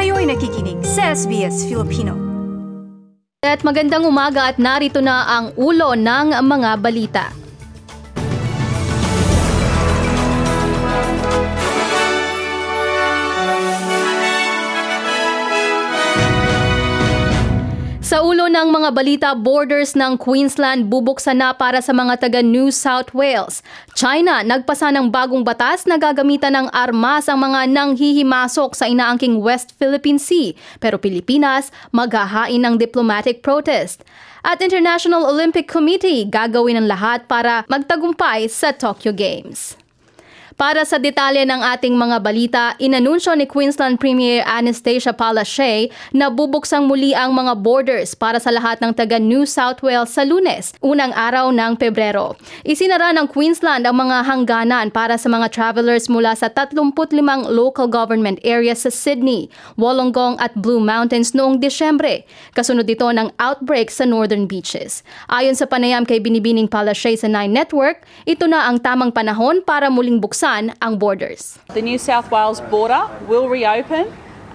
Kayo'y nakikinig sa SBS Filipino. At magandang umaga at narito na ang ulo ng mga balita. Sa ulo ng mga balita, borders ng Queensland bubuksan na para sa mga taga New South Wales. China, nagpasa ng bagong batas na gagamitan ng armas ang mga nanghihimasok sa inaangking West Philippine Sea. Pero Pilipinas, maghahain ng diplomatic protest. At International Olympic Committee, gagawin ang lahat para magtagumpay sa Tokyo Games. Para sa detalye ng ating mga balita, inanunsyo ni Queensland Premier Anastasia Palaszczuk na bubuksang muli ang mga borders para sa lahat ng taga New South Wales sa Lunes, unang araw ng Pebrero. Isinara ng Queensland ang mga hangganan para sa mga travelers mula sa 35 local government areas sa Sydney, Wollongong at Blue Mountains noong Disyembre. Kasunod ito ng outbreak sa Northern Beaches. Ayon sa panayam kay Binibining Palaszczuk sa Nine Network, ito na ang tamang panahon para muling buksan ang borders. The New South Wales border will reopen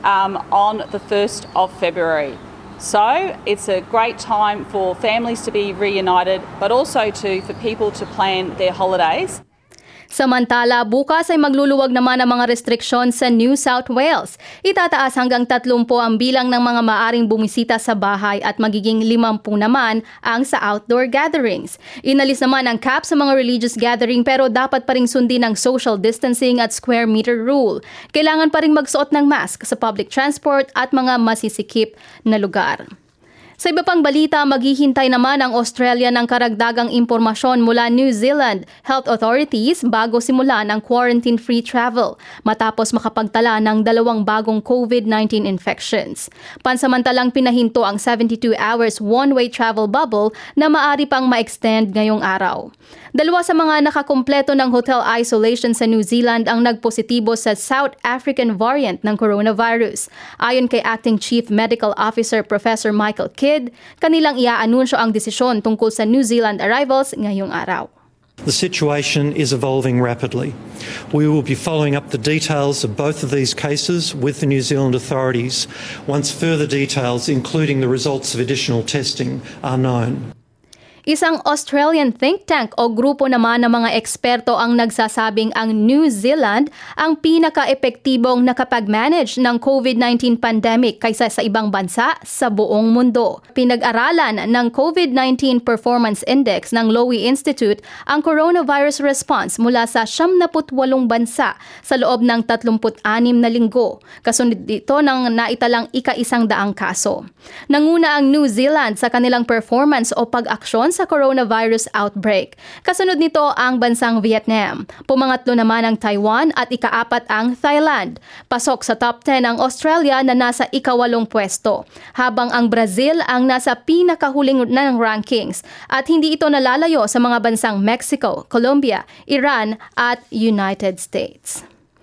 on the 1st of February. So it's a great time for families to be reunited, but also for people to plan their holidays. Samantala, bukas ay magluluwag naman ang mga restriksyon sa New South Wales. Itataas hanggang 30 ang bilang ng mga maaring bumisita sa bahay at magiging 50 naman ang sa outdoor gatherings. Inalis naman ang cap sa mga religious gathering pero dapat pa ring sundin ang social distancing at square meter rule. Kailangan pa ring magsuot ng mask sa public transport at mga masisikip na lugar. Sa iba pang balita, maghihintay naman ang Australia ng karagdagang impormasyon mula New Zealand health authorities bago simulan ang quarantine-free travel matapos makapagtala ng 2 bagong COVID-19 infections. Pansamantalang pinahinto ang 72 hours one-way travel bubble na maaari pang ma-extend ngayong araw. 2 sa mga nakakumpleto ng hotel isolation sa New Zealand ang nagpositibo sa South African variant ng coronavirus. Ayon kay Acting Chief Medical Officer Professor Michael Kidd, kanilang iaanunsyo ang desisyon tungkol sa New Zealand arrivals ngayong araw. The situation is evolving rapidly. We will be following up the details of both of these cases with the New Zealand authorities once further details, including the results of additional testing, are known. Isang Australian think tank o grupo naman ng mga eksperto ang nagsasabing ang New Zealand ang pinaka-epektibong nakapag-manage ng COVID-19 pandemic kaysa sa ibang bansa sa buong mundo. Pinag-aralan ng COVID-19 Performance Index ng Lowy Institute ang coronavirus response mula sa 78 bansa sa loob ng 36 na linggo. Kasunod dito ng naitalang ika-100 kaso. Nanguna ang New Zealand sa kanilang performance o pag-aksyon sa coronavirus outbreak. Kasunod nito ang bansang Vietnam. Pumangatlo naman ang Taiwan at ika-4 ang Thailand. Pasok sa top 10 ang Australia na nasa ika-8 pwesto, habang ang Brazil ang nasa pinakahuling ng rankings at hindi ito nalalayo sa mga bansang Mexico, Colombia, Iran at United States.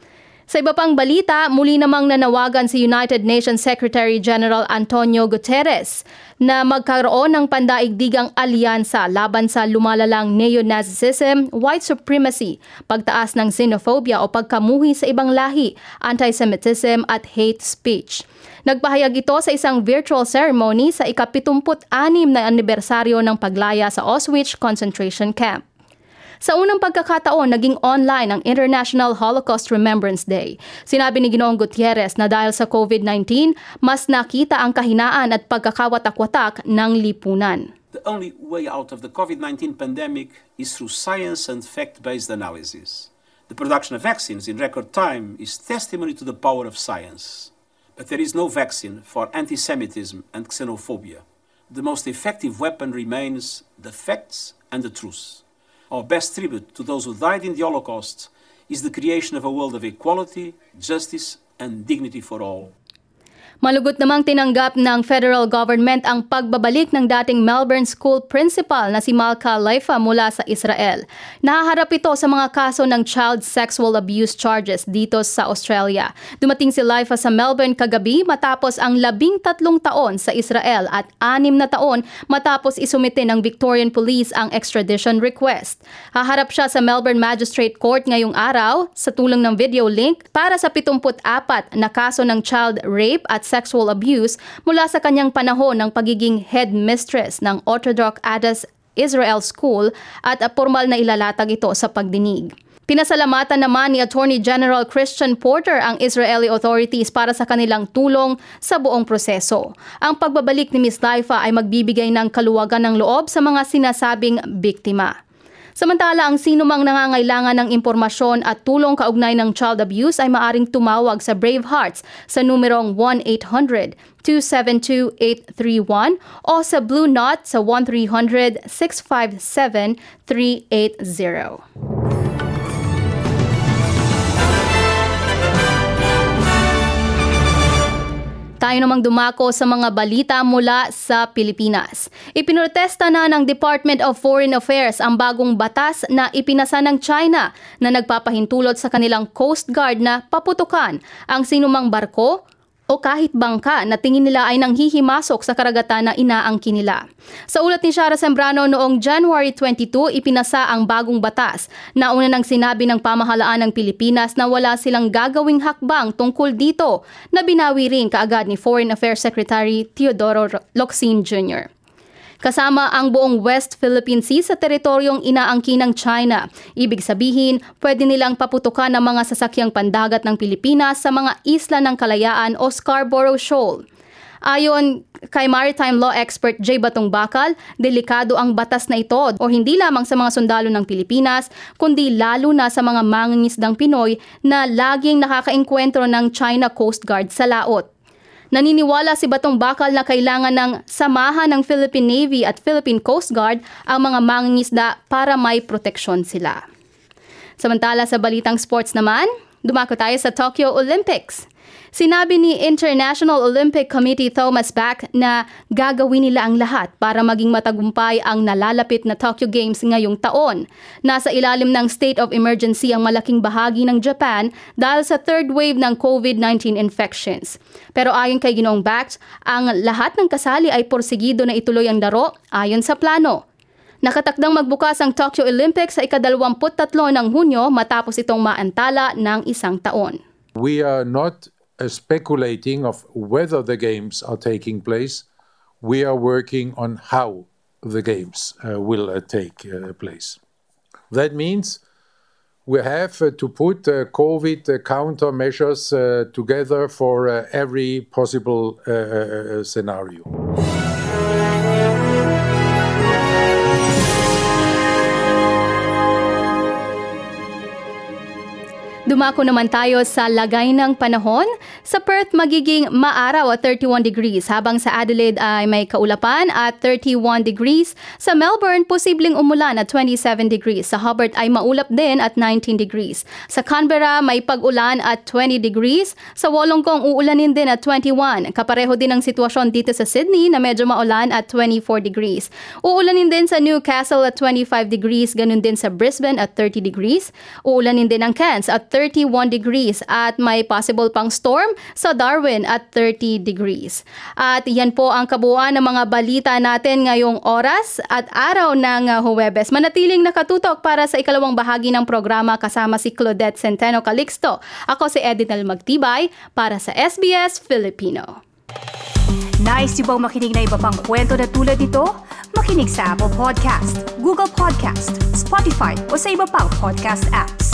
Sa iba pang balita, muli namang nanawagan si United Nations Secretary General Antonio Guterres na magkaroon ng pandaigdigang alyansa laban sa lumalalang neo-Nazism, white supremacy, pagtaas ng xenophobia o pagkamuhi sa ibang lahi, anti-Semitism at hate speech. Nagpahayag ito sa isang virtual ceremony sa ika-76 na anibersaryo ng paglaya sa Auschwitz concentration camp. Sa unang pagkakataon, naging online ang International Holocaust Remembrance Day. Sinabi ni Ginoong Gutierrez na dahil sa COVID-19, mas nakita ang kahinaan at pagkakawatak-watak ng lipunan. The only way out of the COVID-19 pandemic is through science and fact-based analysis. The production of vaccines in record time is testimony to the power of science. But there is no vaccine for anti-Semitism and xenophobia. The most effective weapon remains the facts and the truth. Our best tribute to those who died in the Holocaust is the creation of a world of equality, justice, and dignity for all. Malugot namang tinanggap ng federal government ang pagbabalik ng dating Melbourne School principal na si Malka Leifa mula sa Israel. Nahaharap ito sa mga kaso ng child sexual abuse charges dito sa Australia. Dumating si Leifa sa Melbourne kagabi matapos ang 13 taon sa Israel at 6 na taon matapos isumite ng Victorian Police ang extradition request. Haharap siya sa Melbourne Magistrate Court ngayong araw sa tulong ng video link para sa 74 na kaso ng child rape at sexual abuse mula sa kanyang panahon ng pagiging headmistress ng Orthodox Adas Israel School at formal na ilalatag ito sa pagdinig. Pinasalamatan naman ni Attorney General Christian Porter ang Israeli authorities para sa kanilang tulong sa buong proseso. Ang pagbabalik ni Ms. Leifa ay magbibigay ng kaluwagan ng loob sa mga sinasabing biktima. Samantala, ang sinumang nangangailangan ng impormasyon at tulong kaugnay ng child abuse ay maaring tumawag sa Brave Hearts sa numerong 1-800-272-831 o sa Blue Knot sa 1-300-657-380. Tayo namang dumako sa mga balita mula sa Pilipinas. Ipinrotesta na ng Department of Foreign Affairs ang bagong batas na ipinasa ng China na nagpapahintulot sa kanilang Coast Guard na paputukan ang sinumang barko o kahit bangka na tingin nila ay nanghihimasok sa karagatan na inaangkin nila. Sa ulat ni Shara Sembrano noong January 22, ipinasa ang bagong batas. Nauna nang sinabi ng pamahalaan ng Pilipinas na wala silang gagawing hakbang tungkol dito na binawi rin kaagad ni Foreign Affairs Secretary Teodoro Locsin Jr. Kasama ang buong West Philippine Sea sa teritoryong inaangkin ng China. Ibig sabihin, pwede nilang paputukan ang mga sasakyang pandagat ng Pilipinas sa mga isla ng Kalayaan o Scarborough Shoal. Ayon kay maritime law expert J. Batong Bakal, delikado ang batas na ito o hindi lamang sa mga sundalo ng Pilipinas, kundi lalo na sa mga mangingisdang Pinoy na laging nakakaengkwentro ng China Coast Guard sa laot. Naniniwala si Batong Bakal na kailangan ng samahan ng Philippine Navy at Philippine Coast Guard ang mga mangingisda para may proteksyon sila. Samantala sa balitang sports naman, dumako tayo sa Tokyo Olympics. Sinabi ni International Olympic Committee Thomas Bach na gagawin nila ang lahat para maging matagumpay ang nalalapit na Tokyo Games ngayong taon. Nasa ilalim ng state of emergency ang malaking bahagi ng Japan dahil sa third wave ng COVID-19 infections. Pero ayon kay Ginoong Bach, ang lahat ng kasali ay porsigido na ituloy ang laro ayon sa plano. Nakatakdang magbukas ang Tokyo Olympics sa ika-23 ng Hunyo matapos itong maantala ng isang taon. We are not speculating of whether the games are taking place. We are working on how the games will take place. That means we have to put COVID countermeasures together for every possible scenario. Dumako naman tayo sa lagay ng panahon. Sa Perth, magiging maaraw at 31 degrees, habang sa Adelaide ay may kaulapan at 31 degrees. Sa Melbourne, posibleng umulan at 27 degrees. Sa Hobart ay maulap din at 19 degrees. Sa Canberra, may pag-ulan at 20 degrees. Sa Wollongong, uulanin din at 21. Kapareho din ang sitwasyon dito sa Sydney na medyo maulan at 24 degrees. Uulanin din sa Newcastle at 25 degrees, ganun din sa Brisbane at 30 degrees. Uulanin din ang Cairns at 31 degrees at may possible pang storm sa Darwin at 30 degrees. At yan po ang kabuuan ng mga balita natin ngayong oras at araw ng Huwebes. Manatiling nakatutok para sa ikalawang bahagi ng programa kasama si Claudette Centeno Calixto. Ako si Edinel Magtibay para sa SBS Filipino. Nice yung bang makinig na iba pang kwento na tulad ito? Makinig sa Apple Podcast, Google Podcast, Spotify o sa iba pang podcast apps.